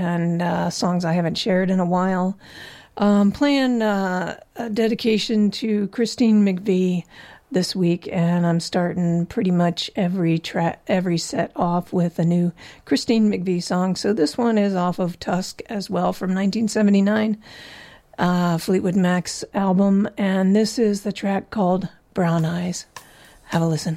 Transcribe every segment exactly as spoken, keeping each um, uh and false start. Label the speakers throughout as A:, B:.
A: and uh, songs I haven't shared in a while. Um, playing uh, a dedication to Christine McVie this week, and I'm starting pretty much every track, every set off with a new Christine McVie song. So this one is off of Tusk as well from nineteen seventy-nine, uh, Fleetwood Mac's album, and this is the track called Brown Eyes. Have a listen.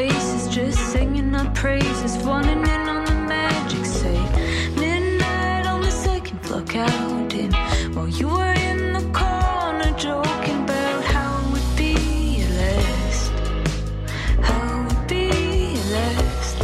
B: faces, just singing our praises, wanting in on the magic. Say midnight on the second floor counting, while you were in the corner joking about how it would be at last, how it would be at last.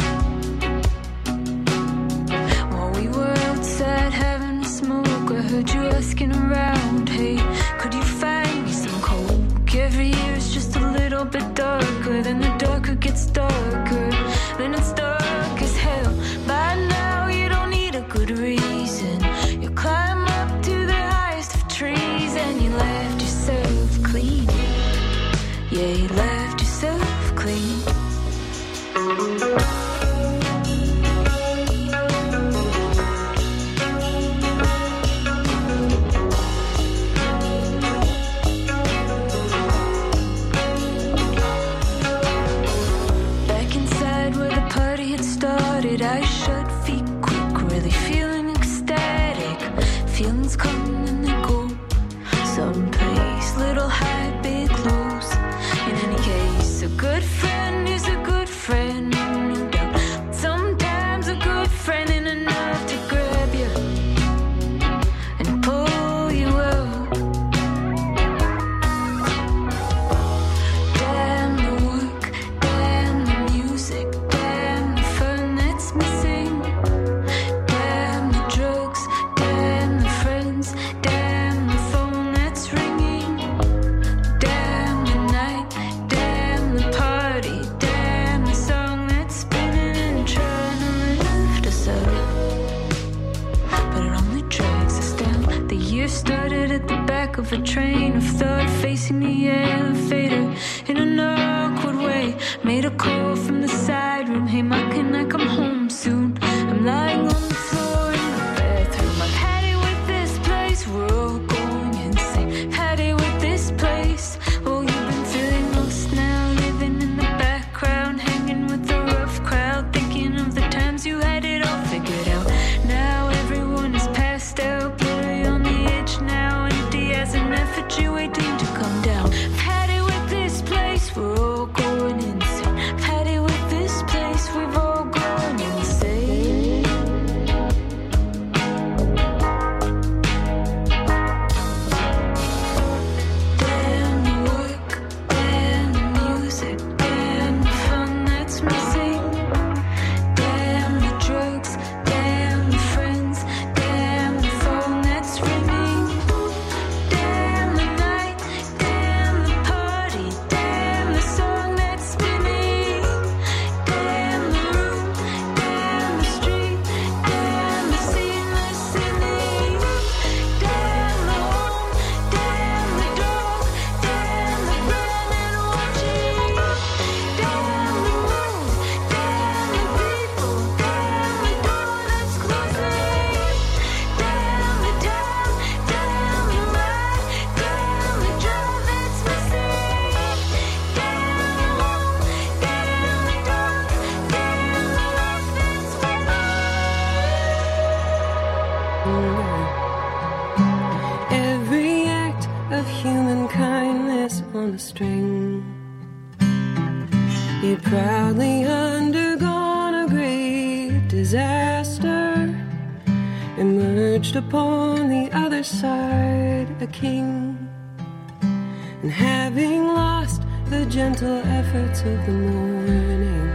B: While we were outside having a smoke, I heard you asking around, hey, could you find me some coke? Every year it's just a little bit darker, then the darker gets darker, then it's dark as hell. By now you don't need a good reason, you climb up to the highest of trees, and you left yourself clean. Yeah, you left yourself clean. I shut feet quick, really feeling ecstatic. Feelings come and they go, someplace, little high, big lows. In any case, a good friend is a good friend, no doubt. Sometimes a good friend ain't enough to grab you and pull you out. Damn the work, damn the music, damn the fun that's missing. Damn the drugs, damn the friends, damn the phone that's ringing. Damn the night, damn the party, damn the song that's spinning, trying to lift us up, but it only drags us down. The year started at the back of a train of thought, facing the elevator in an awkward way. Made a call from the side room, hey ma, can I come home soon? I'm lying on the floor in the bathroom. I've had it with this place, we're all going insane. I've had it with this place. Oh, you've been feeling lost now, living in the background, hanging with the rough crowd, thinking of the times you had it all figured out. Now everyone is passed out, blurry on the edge now, empty as an effigy waiting to come down. I've had it with this place, we're all going insane. I've had it with this place, we've all gone insane. Damn the work, damn the music, damn the fun that's missing. Damn the drugs, damn the friends, damn the phone that's ringing. Damn the night, damn the party, damn the song that's spinning. Damn the room, damn the street, damn the scene listening. Damn the home, damn the dog, damn the brand and watching. Damn the mood, damn the people, damn the door that's closing. Damn the time, damn the ride, damn the job that's missing. Damn the home, damn the dark, damn the life that's spinning.
C: Every act of human kindness on a string, it proudly undergone a great disaster, emerged upon the other side a king, and having lost the gentle efforts of the morning,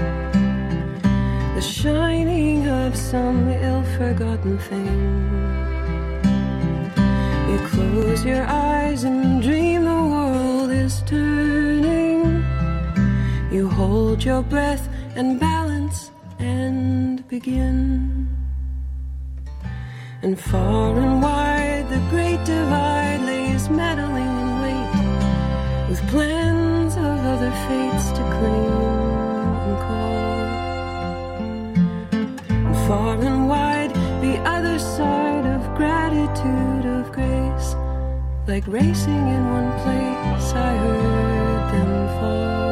C: the shining of some ill-forgotten thing, you close your eyes and dream the world is turning. You hold your breath and balance and begin. And far and wide the great divide lays meddling in wait, with plans of other fates to claim and call. And far and wide the other side of gratitude, of grace, like racing in one place, I heard them fall.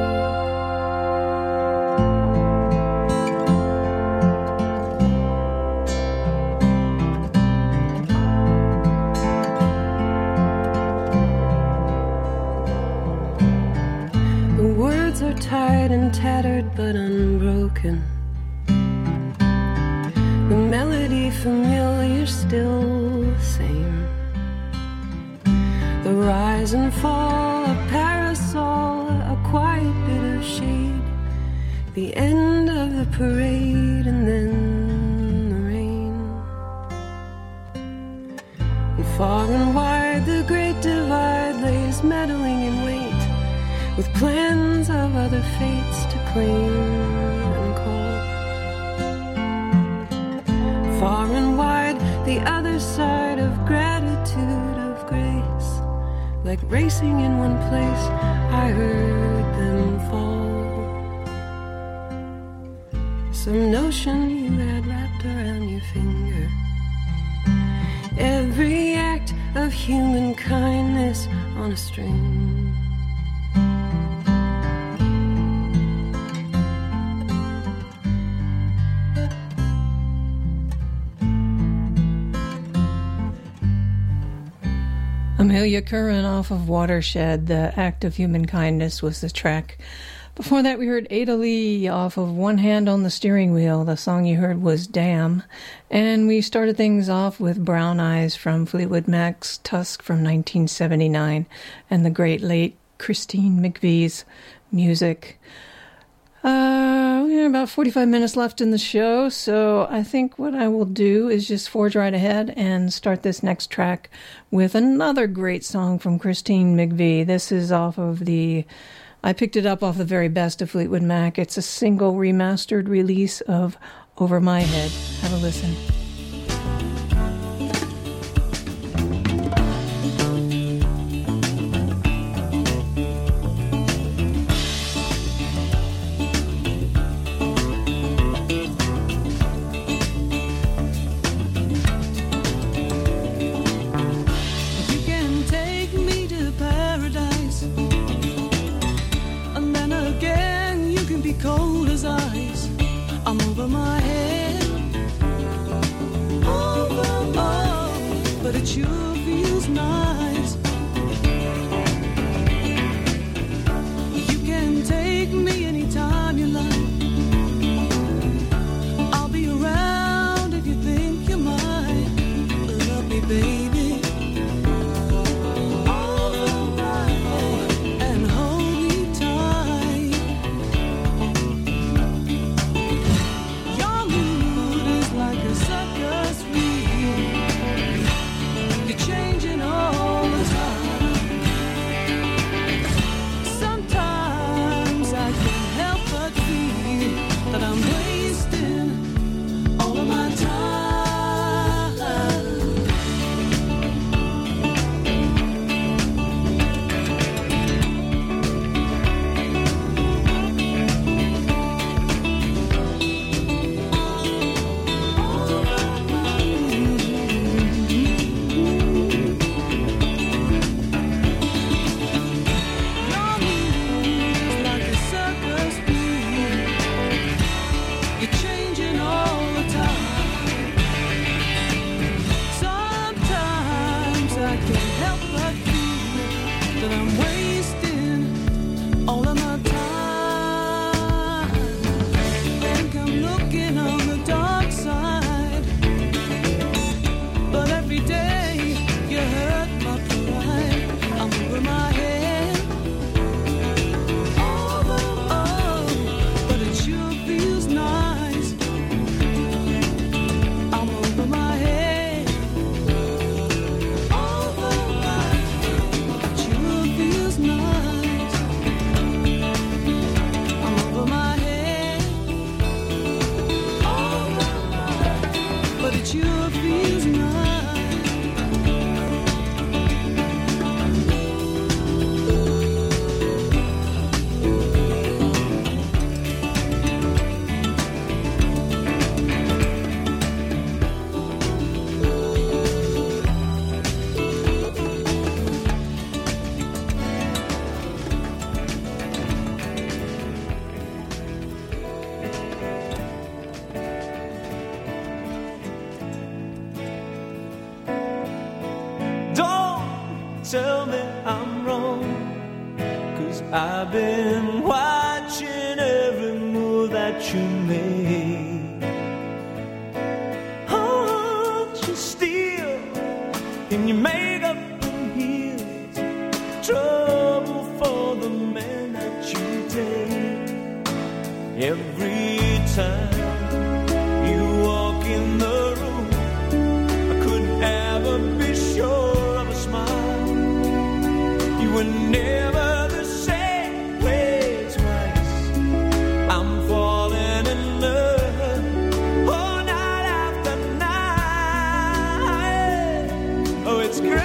C: Tied and tattered but unbroken. The melody familiar, still the same. The rise and fall, a parasol, a quiet bit of shade. The end of the parade and then the rain. And far and wide the great divide lays meddling in wait, with plans of other fates to claim and call. Far and wide the other side of gratitude, of grace. Like racing in one place, I heard them fall. Some notion you had wrapped around your finger. Every act of human kindness on a string.
A: Amelia Curran off of Watershed, The Act of Human Kindness was the track. Before that we heard Ada Lee off of One Hand on the Steering Wheel. The song you heard was Damn. And we started things off with Brown Eyes from Fleetwood Mac's Tusk from nineteen seventy-nine and the great late Christine McVie's music. Uh, we have about forty-five minutes left in the show, so I think what I will do is just forge right ahead and start this next track with another great song from Christine McVie. This is off of the, I picked it up off the very best of Fleetwood Mac. It's a single remastered release of Over My Head. Have a listen.
D: Cold as ice, I'm over my head, over, oh, but it sure feels nice. You can take me anytime you like. I'll be around if you think you might love me, baby.
E: Tell me I'm wrong, 'cause I've been watching every that you made. Aren't you still in your makeup and heels? Trouble for the man that you take. Every time you walk in the room, I couldn't ever be sure of a smile. You were never the same way twice. I'm falling in love, oh, night after night. Oh, it's crazy.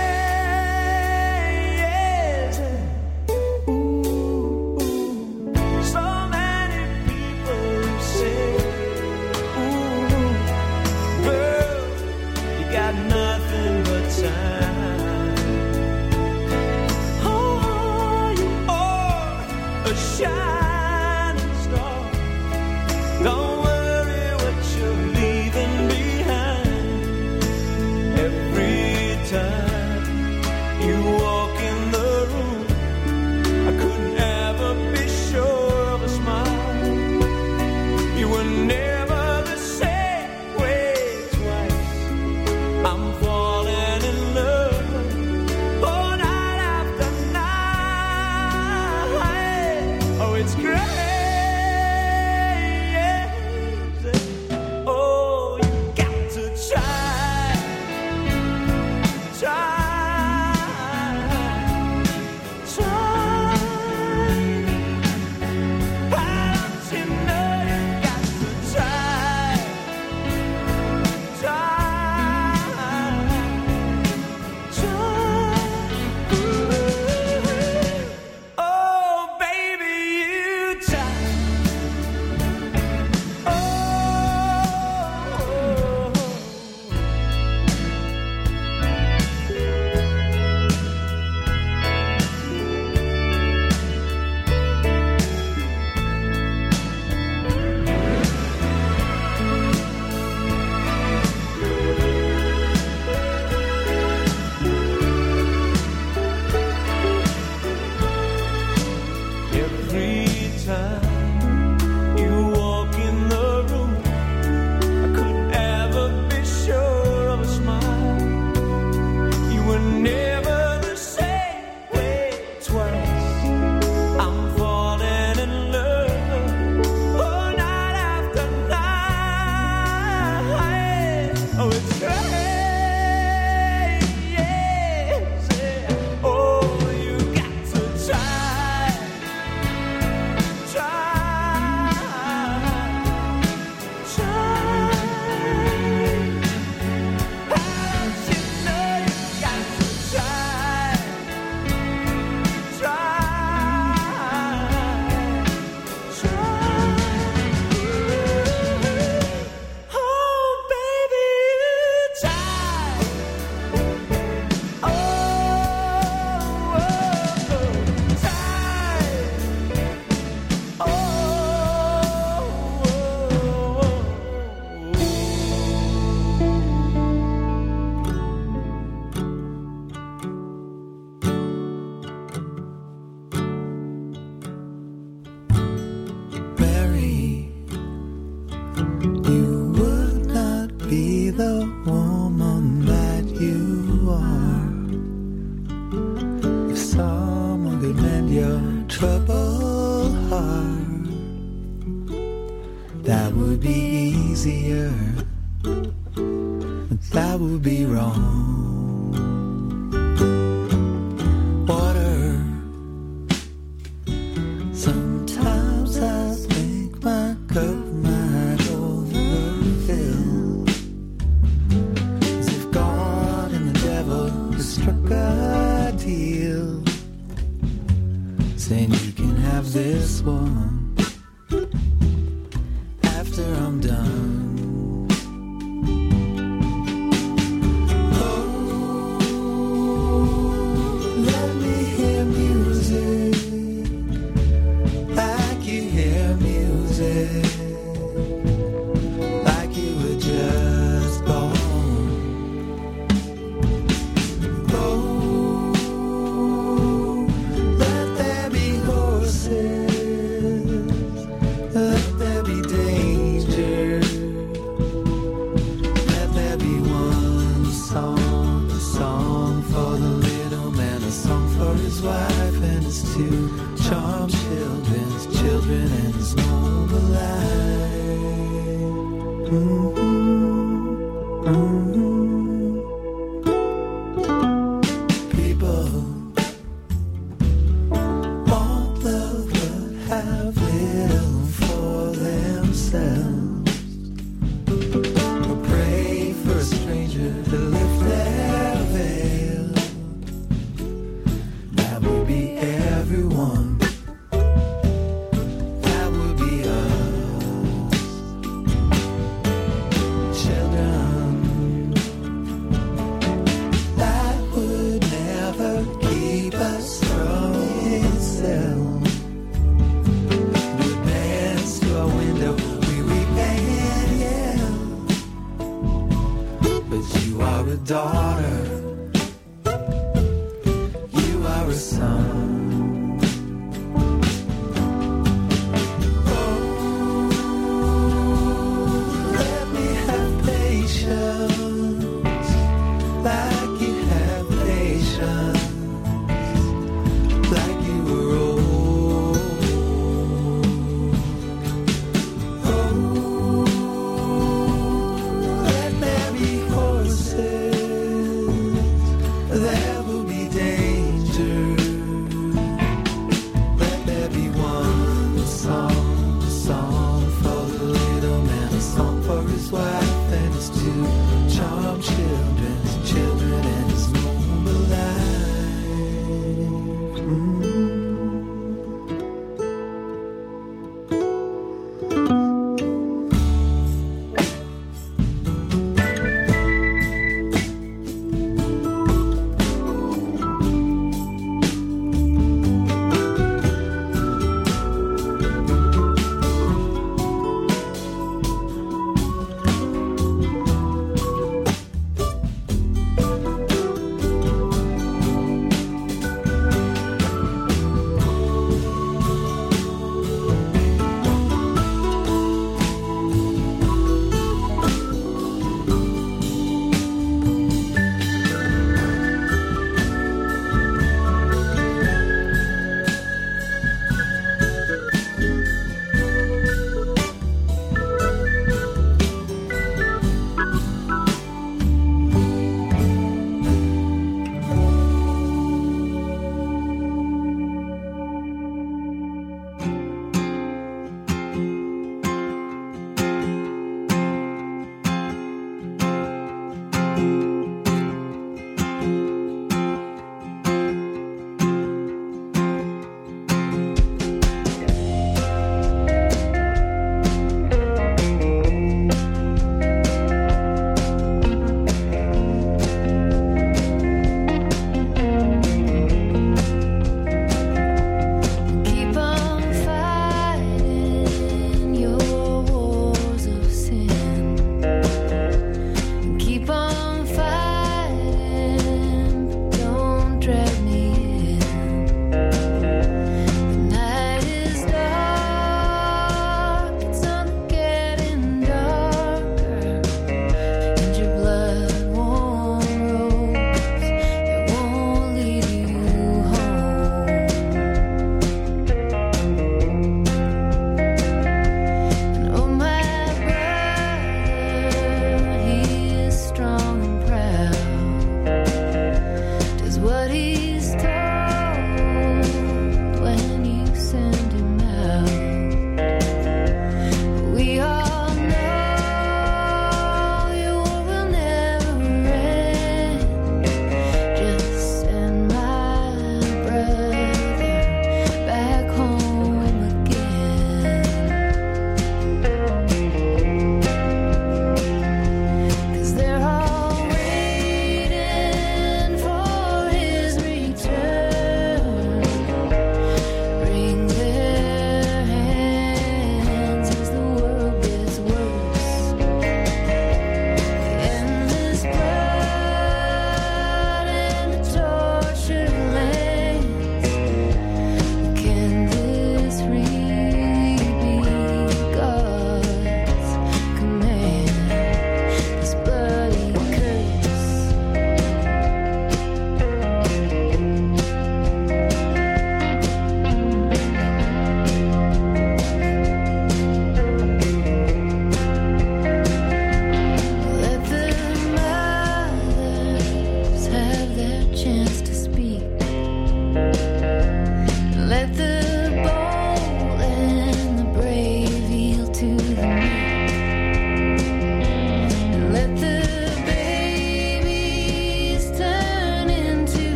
E: Ooh, so many people say, ooh, girl, you got nothing but time. Oh, you are a shining star. Don't worry what you're leaving behind. Every time you walk in the room, I couldn't ever be sure of a smile. You were never the same way twice. I'm falling in love, oh, night after night. Oh, it's crazy. Oh, you got to try, try, try. Why don't you know you got to try, try, try. Oh, baby, you try. Oh, every time you walk in the room, I couldn't ever be sure of a smile. You were never the same way twice. I'm falling in love, oh, night after night. Oh, it's crazy. Oh, you got to try, try, try. How don't you know you got to try, try, try. Oh, baby, you try. Oh, oh, oh, try. Oh, oh,
F: Mary, you would not be the woman that you are if someone could mend your troubled heart. That would be easier, but that would be wrong. Water. Sometimes I think my cup might overfill, as if God and the devil had struck a deal, saying you can have this one after I'm done. Oh, Let there be horses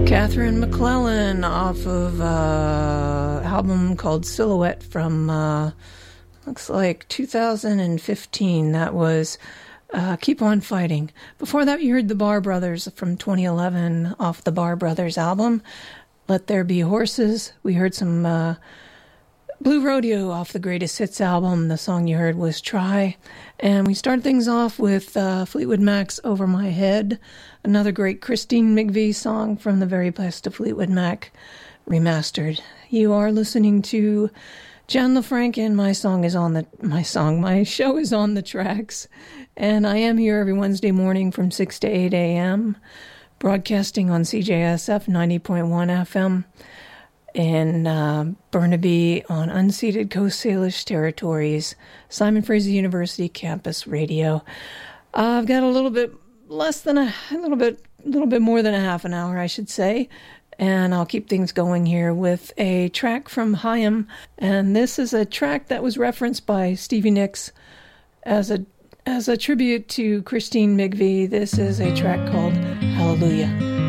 A: Catherine McClellan off of uh album called Silhouette from uh looks like two thousand fifteen. That was uh Keep On Fighting. Before that, you heard the Bar Brothers from twenty eleven off the Bar Brothers album Let There Be Horses. We heard some uh Blue Rodeo off the Greatest Hits album. The song you heard was Try. And we started things off with uh, Fleetwood Mac's Over My Head, another great Christine McVie song from the very best of Fleetwood Mac remastered. You are listening to Jan LaFranc, and my song is on the my song my show is on the tracks, and I am here every Wednesday morning from six to eight a.m. broadcasting on C J S F ninety point one F M. in uh, Burnaby on unceded Coast Salish territories, Simon Fraser University Campus Radio. Uh, I've got a little bit less than a, a little bit, a little bit more than a half an hour, I should say, and I'll keep things going here with a track from Haim, and this is a track that was referenced by Stevie Nicks as a as a tribute to Christine McVie. This is a track called Hallelujah.